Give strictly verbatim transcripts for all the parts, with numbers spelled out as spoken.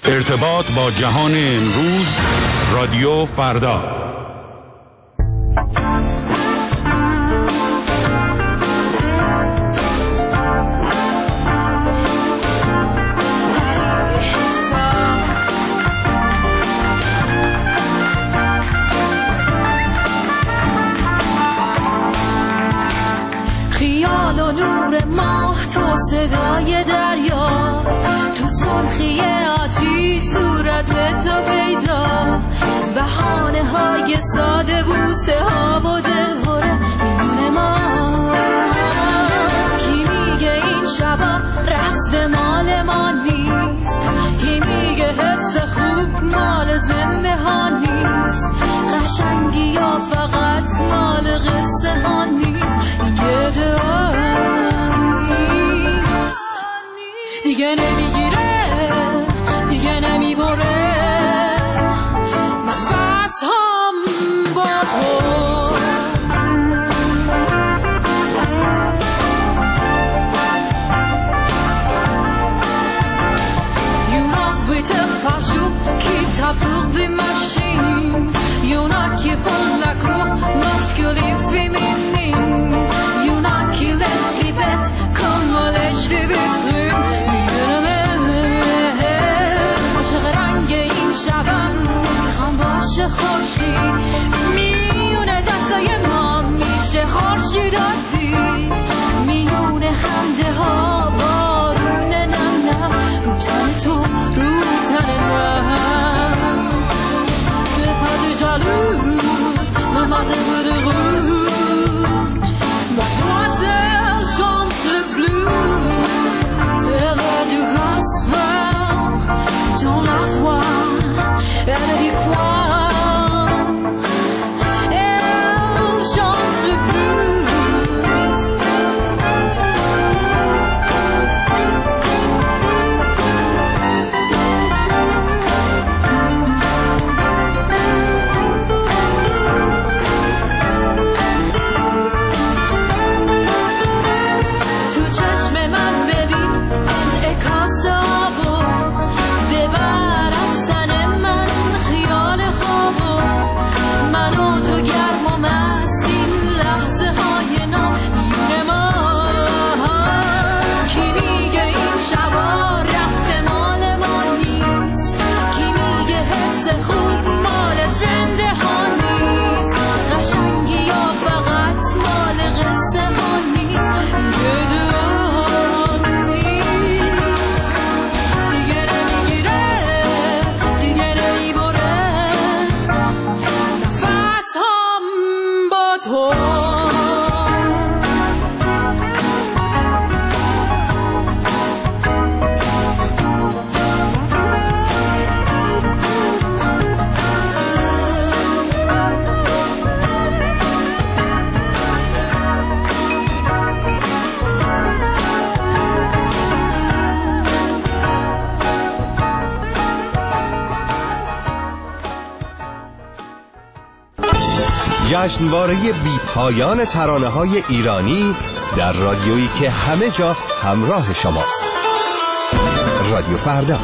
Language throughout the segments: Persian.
ارتباط با جهان امروز، رادیو فردا. خیال و نور ماه، تو صدای دریا، تو سرخی آتیش صورت تو پیدا، بهانه های ساده، بوسه ها و دلهوره میونه ما. کی میگه این شبا رفت مال ما نیست، کی میگه حس خوب مال زنده ها نیست، قشنگی یا فقط مال قصه ها نیست، این گده ها نیست. دیگه نمیگیره، دیگه نمیبره نفس هم با تو. You're not with a parachute qui t'apporte des machines, you're not qui font la cour masculine féminine, you're not qui lèche les bêtes comme on lèche des vitrines. خورشید میونه دستای ما میشه خورشیداتی، میونه خنده ها بارون نم نم رو تن تو رو تن من. C'est pas de jalouse, mademoiselle de rouge, mademoiselle chante le blues, c'est l'heure du gospel dans la voix, elle y croit. جشنواره بی پایان ترانه‌های ایرانی در رادیویی که همه جا همراه شماست. رادیو فردا.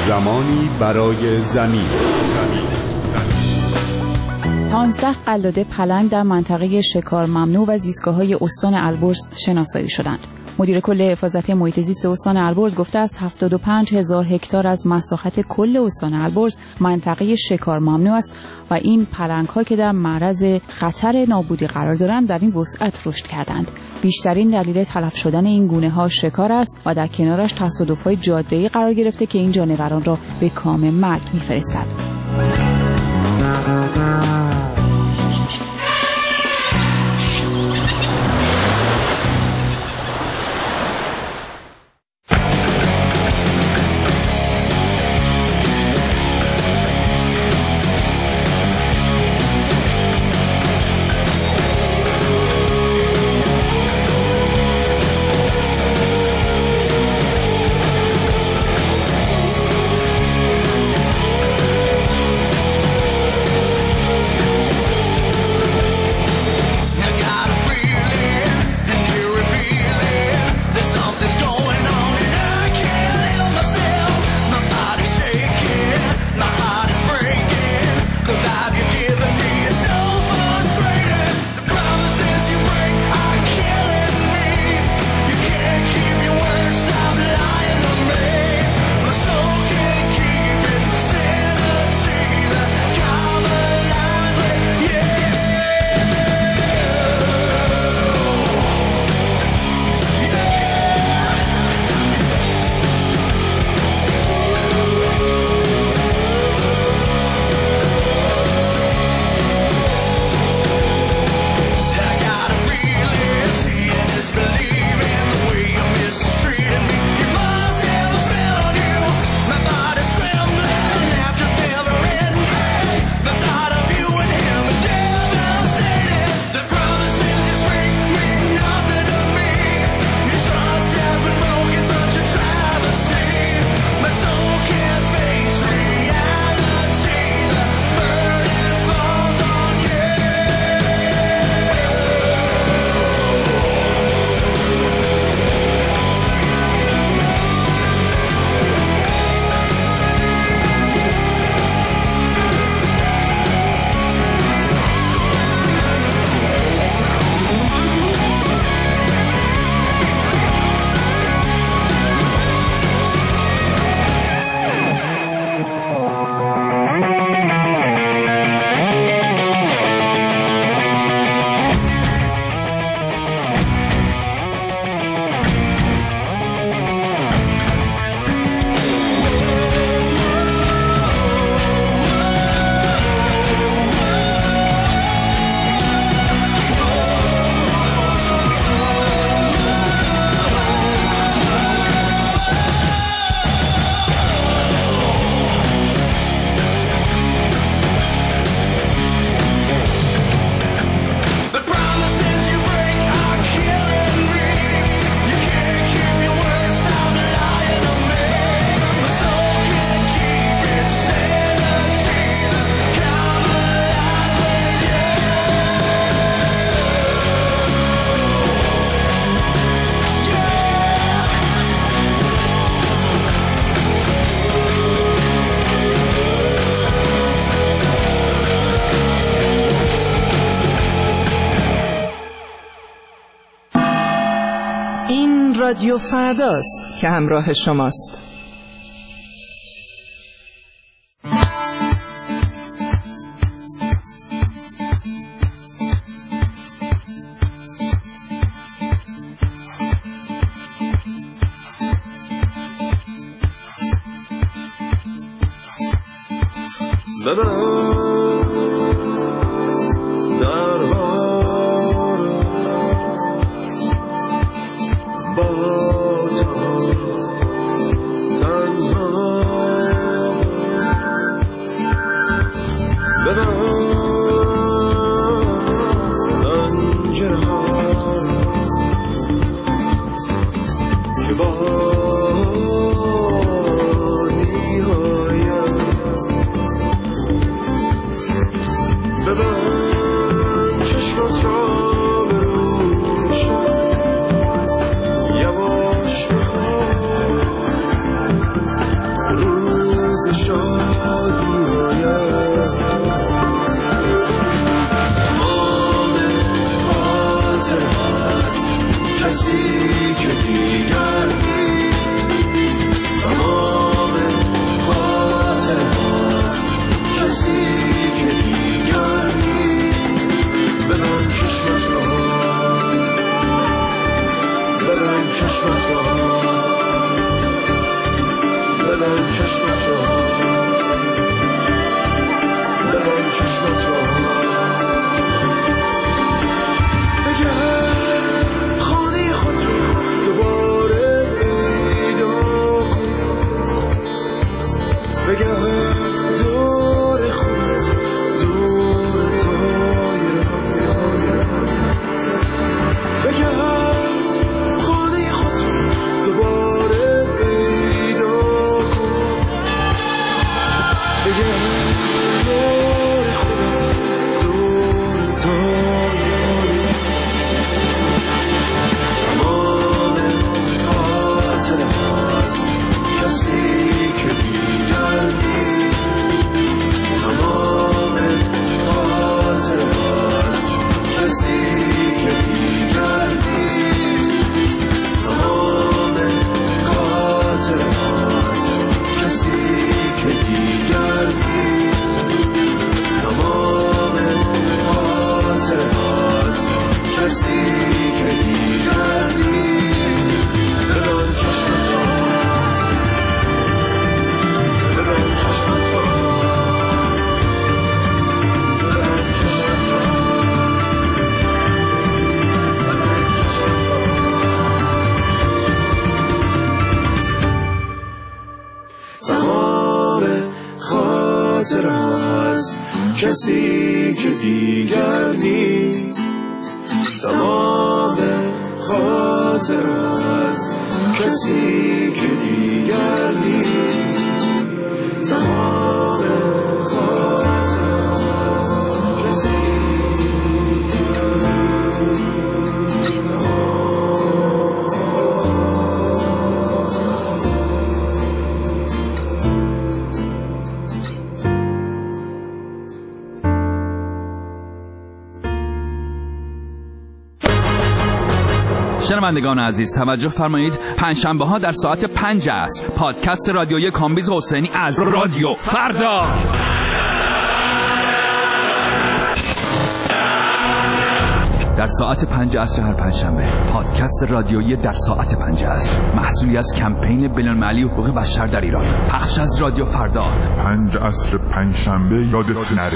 زمانی برای زمین. پانزده قلاده پلنگ در منطقه شکار ممنوع و زیستگاه‌های استان البرز شناسایی شدند. مدیر کل حفاظت محیط زیست استان البرز گفته است هفتاد و پنج هزار هکتار از مساحت کل استان البرز منطقه شکار ممنوع است و این پلنگ‌ها که در معرض خطر نابودی قرار دارند در این وسعت رشد کردند. بیشترین دلیل تلف شدن این گونه‌ها شکار است و در کنارش تصادف‌های جاده‌ای قرار گرفته که این جانوران را به کام مرگ می‌فرستد. رادیو فرداست که همراه شماست. Ooh. چشمتو ببند چشمتو ببند چشمتو بگرد خانه خود رو دوباره پیدا کن بگرد دور خودت دور دایره بگرد خانه خود رو دوباره پیدا کن بگرد دور خودت دور دایره تمام خاطره هاست کسی که دیگر نیست تمام خاطره هاست کسی که دیگر نیست تمام خاطره هاست کسی که دیگر نیست تمام خاطره هاست کسی که دیگر نیست ببند چشمتو ببند چشمتو ببند چشمتو ببند چشمتو تمام خاطره هاست کسی که دیگر نیست تمام خاطره هاست کسی که دیگر نیست تمام خاطره هاست کسی شنوندگان عزیز توجه فرمایید، پنجشنبه ها در ساعت پنج عصر پادکست رادیویی کامبیز حسینی از رادیو فردا در ساعت پنج عصر هر پنجشنبه پادکست رادیویی در ساعت پنج عصر محصولی از کمپین بین‌المللی حقوق بشر در ایران پخش از رادیو فردا پنج عصر پنجشنبه یادت نره.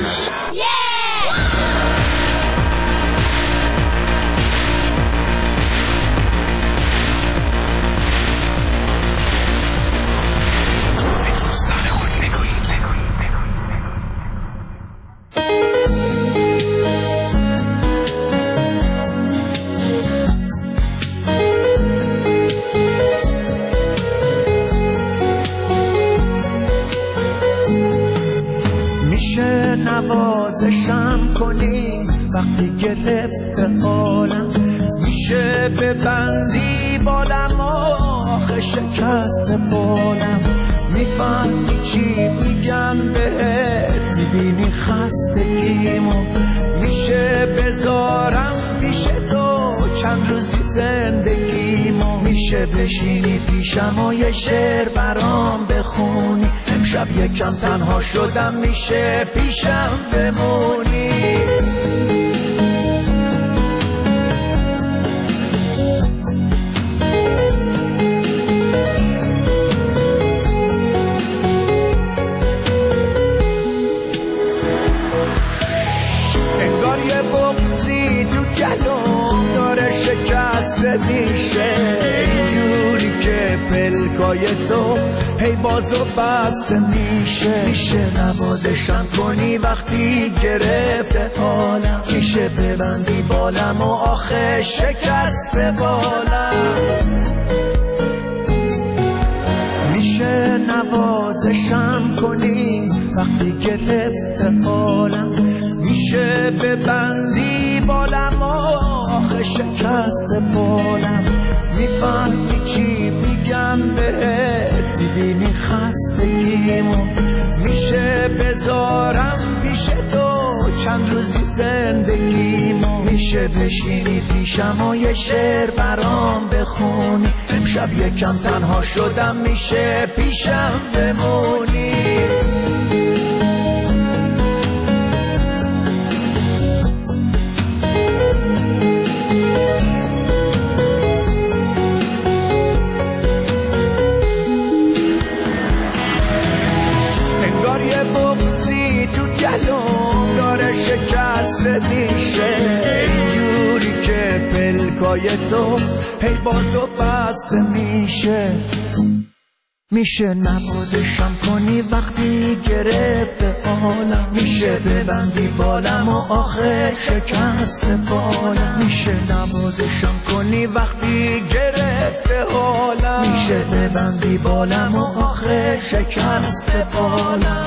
نوازشم کنی وقتی گرفته حالم میشه ببندی بالم آخه شکست بالم میفهمی چی میگم بهت میبینی خستگیمو میشه بذارم پیش تو چند روزی زندگیمو میشه بشینی پیشم و یه شعر برام بخونی امشب یکم تنها شدم میشه پیشم بمونی انگار یه بغضی تو گلوم داره شکسته میشه اینجوری که پلکای تو هی بازو بسته میشه میشه نوازشم کنی وقتی گرفته حالم میشه ببندی بالم و آخه شکسته بالم میشه نوازشم کنی وقتی گرفته حالم میشه ببندی بالم و آخه شکسته بالم میفهمی چی میگم بهت میبینی خستگیمو میشه بذارم پیش تو چند روزی زندگیمو میشه بشینی پیشم و یه شعر برام بخونی امشب یکم تنها شدم میشه پیشم بمونی پای تو هی باز و بسته میشه. میشه نوازشم کنی وقتی گرفته حالم، میشه ببندی بالم و آخه شکست بالم. میشه نوازشم کنی وقتی گرفته حالم، میشه ببندی بالم و آخه شکست بالم.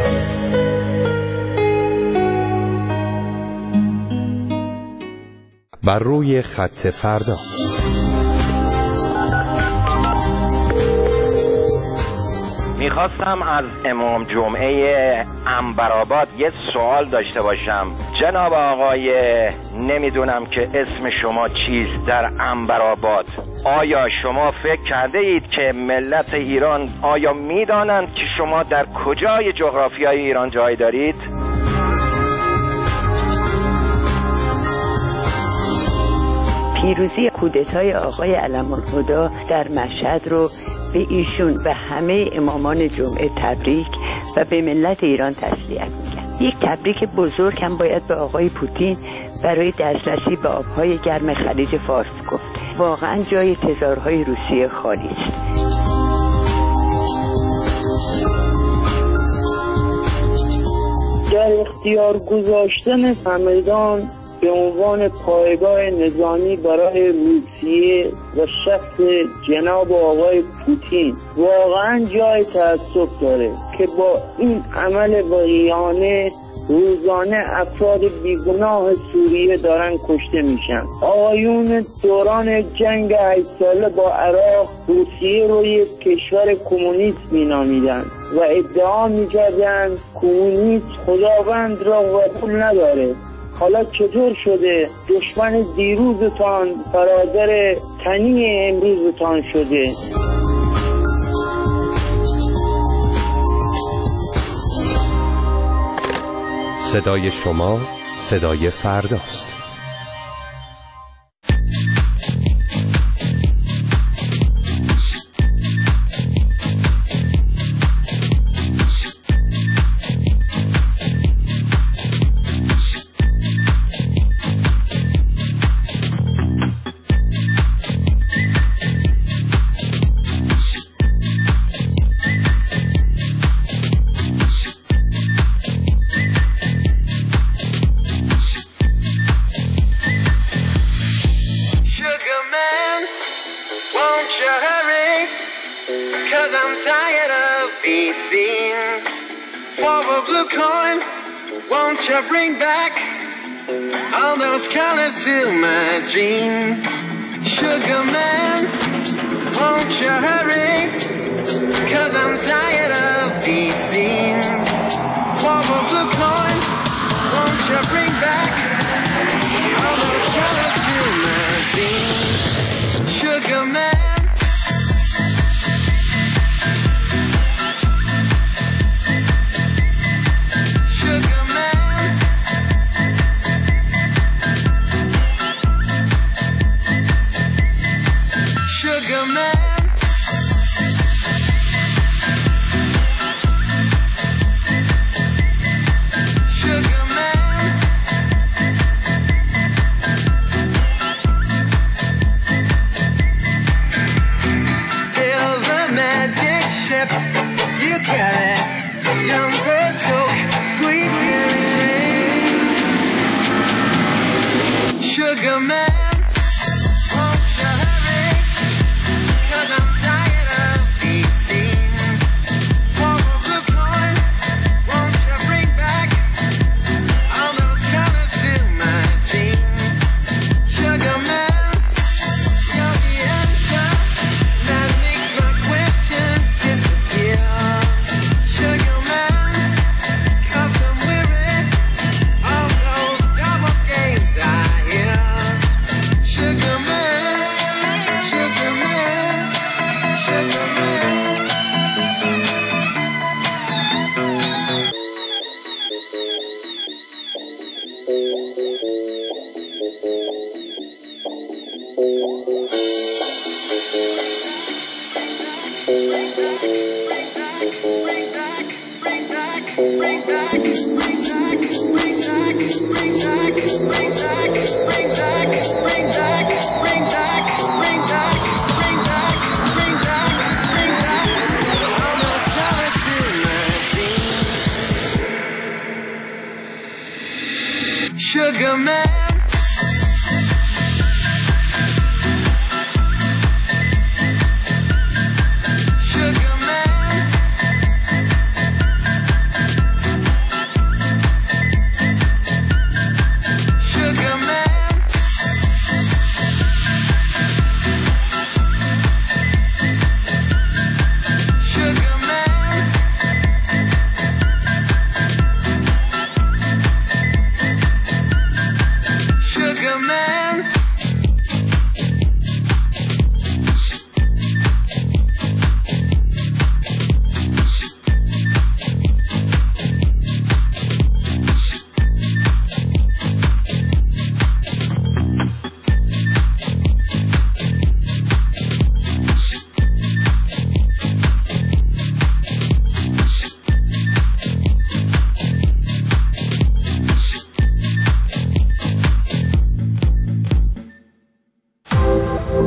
بر روی خط فردا. میخواستم از امام جمعه عنبرآباد یه سوال داشته باشم. جناب آقای نمیدونم که اسم شما چیست در عنبرآباد، آیا شما فکر کرده اید که ملت ایران آیا میدانند که شما در کجای جغرافیای ایران جای دارید؟ پیروزی کودتای آقای علم‌الهدی در مشهد رو به ایشون و همه امامان جمعه تبریک و به ملت ایران تسلیت میگم. یک تبریک بزرگ هم باید به آقای پوتین برای دسترسی به آبهای گرم خلیج فارس گفت. واقعا جای تزارهای روسیه خالی است. در اختیار گذاشتن همدان به عنوان پایگاه نظامی برای روسیه و شخص جناب آقای پوتین واقعا جای تأسف داره که با این عمل واقعیانه روزانه افراد بیگناه سوریه دارن کشته میشن. آقایون دوران جنگ هشت ساله با عراق روسیه رو یک کشور کمونیست مینامیدن و ادعا میکردن کمونیست خداوند را قبول نداره. حالا چطور شده دشمن دیروزتان برادر تنی امروزتان شده؟ صدای شما صدای فرداست. Bring back all those colors to my dreams. Sugar man, won't you hurry? Cause I'm tired of these scenes. What will the coin? Won't you bring back all those colors to my dreams? Sugar man. Sugar man. Bring back, bring back, bring back, bring back, bring back, bring back.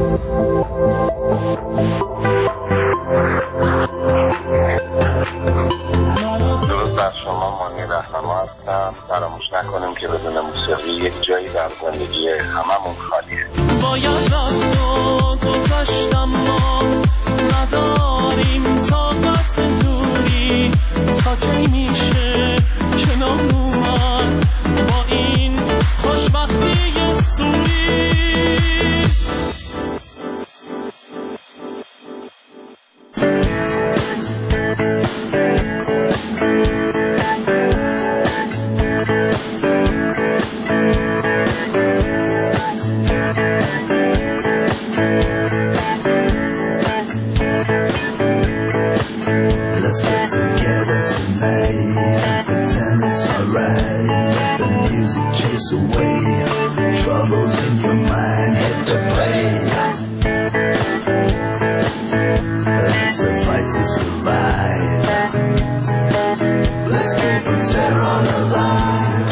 درود بر شما، مانی رهنما هستم. فراموش نکنیم که بدون موسیقی یک جایی در زندگی هممون خالیه. باید رفت و گذشتم ما نداریم طاقت دوری، تا کی میشه کنار اومد با این خوشبختی سوری. Away troubles in your mind, hit the play. It's a fight to survive. Let's keep the terror alive.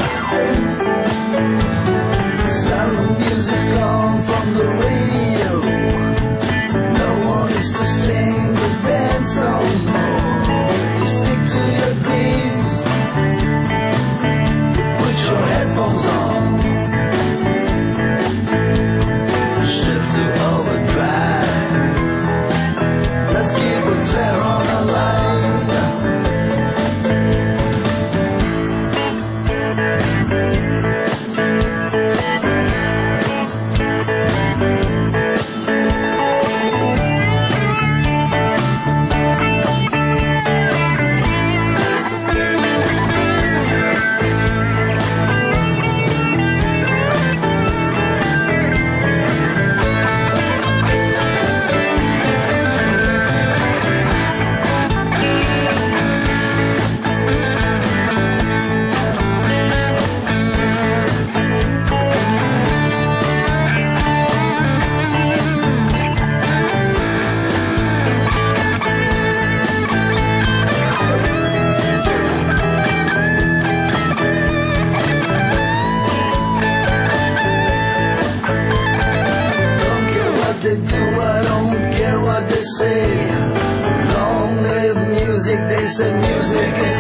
The sound of music's gone from the radio. No one is to sing the dance song more. You stick to your dreams. Put your headphones on. They say music is